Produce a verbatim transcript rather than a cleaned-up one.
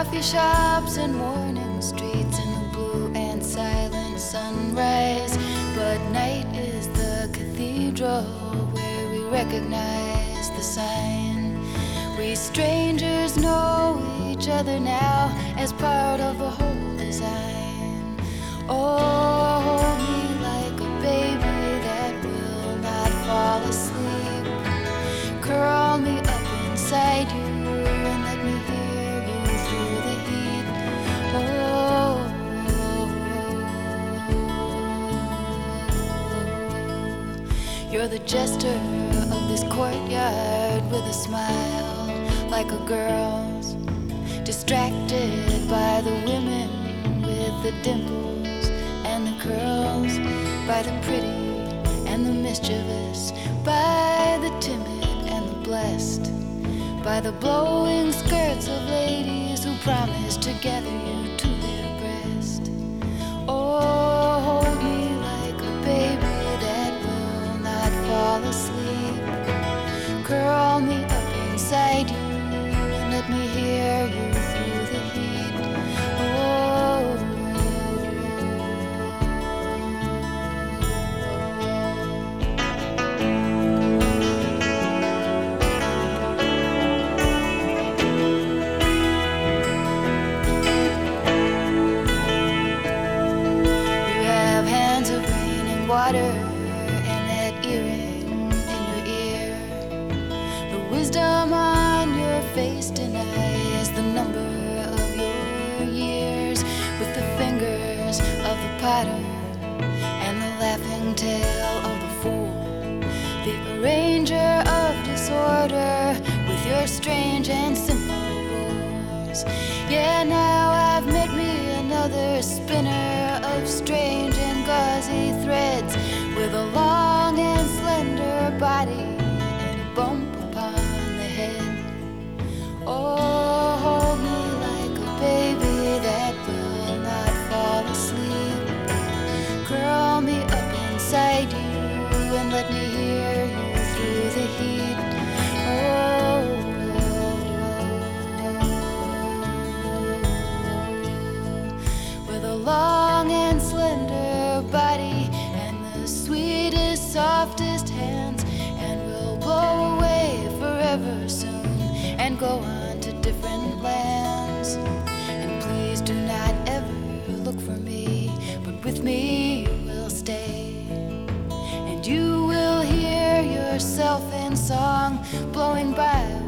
coffee shops and morning streets in the blue and silent sunrise. But night is the cathedral where we recognize the sign. We strangers know each other now as part of a whole design. Oh, hold me like a baby that will not fall asleep. Curl me up inside you and let me hear you through the heat. Oh, you're the jester of this courtyard with a smile like a girl's, distracted by the women with the dimples and the curls, by the pretty and the mischievous, by the timid and the blessed, by the blowing skirts of ladies who promise to gather you to their breast. Oh, hold me like a baby that will not fall asleep. Curl me up inside you and let me hear you through the heat. Oh, you have hands of rain and water and that earring in your ear. The wisdom on your face denies the number of your years. With the fingers of the potter and the laughing tail of the fool, the arranger of disorder with your strange and simple rules. Yeah, now I've met me another spinner of strange and gauzy threads, with a long and slender body and a bump upon the head. Oh, hold me like a baby that will not fall asleep. Curl me up inside you and let me hear you through the heat. Oh, with a long and slender body and the sweetest, softest hands, and we'll blow away forever soon and go on to different lands. And please do not ever look for me, but with me you will stay, and you will hear yourself in song blowing by